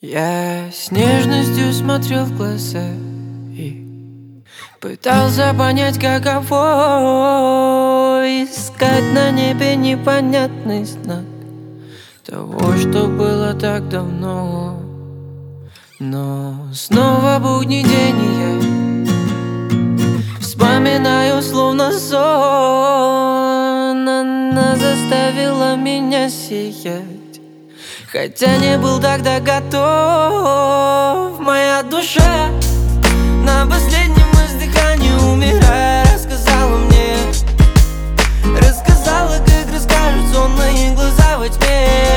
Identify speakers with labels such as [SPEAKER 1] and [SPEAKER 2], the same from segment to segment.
[SPEAKER 1] Я с нежностью смотрел в глаза и пытался понять, каково искать на небе непонятный знак того, что было так давно. Но снова будний день, и я вспоминаю, словно сон. Она заставила меня сиять, хотя не был тогда готов. Моя душа на последнем издыхании, умирая, рассказала мне, рассказала, как расскажут сонные глаза во тьме.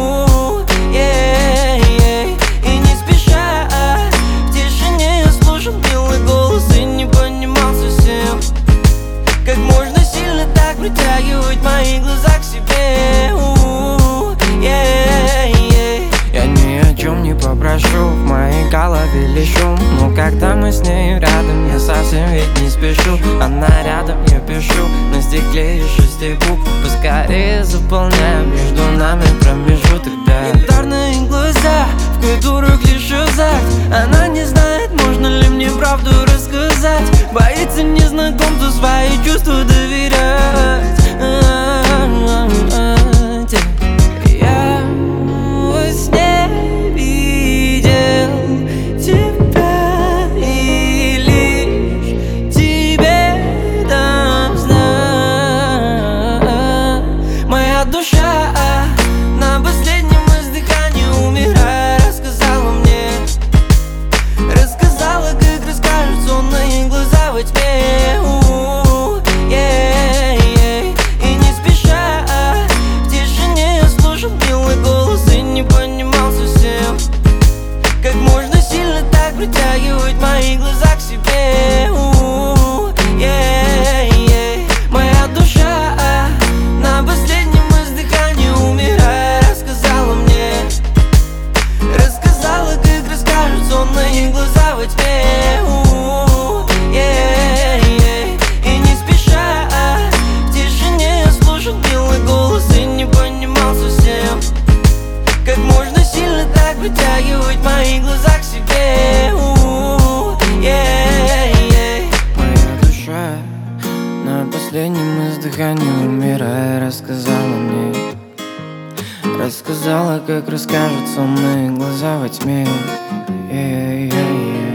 [SPEAKER 1] И не спеша, в тишине я слушал милый голос и не понимал совсем, как можно сильно так притягивать мои глаза к себе. Я ни о чем не попрошу, в моей голове лишь шум. Но когда мы с ней рядом, я совсем ведь не спешу. Она рядом, я пишу на стекле из 6 букв. Поскорее заполняем между нами промежуток, да. Янтарные глаза, в которых лишь азарт. Она не знает, можно ли мне правду рассказать. Боится незнакомцу свои чувства доверять. Душа на последнем издыхании, умирая, рассказала мне, рассказала, как расскажут сонные глаза во тьме. И не спеша, в тишине я слушал милый голос и не понимал совсем, как можно сильно так притягивать мои глаза к себе. Моя душа на последнем издыхании, умирая, рассказала мне, рассказала, как расскажут сонные глаза во тьме. И не спеша, в тишине я слушал милый голос и не понимал совсем, как можно сильно так притягивать мои глаза к себе. Моя душа на последнем издыхании, умирая, рассказала мне, рассказала, как расскажут сонные глаза во тьме.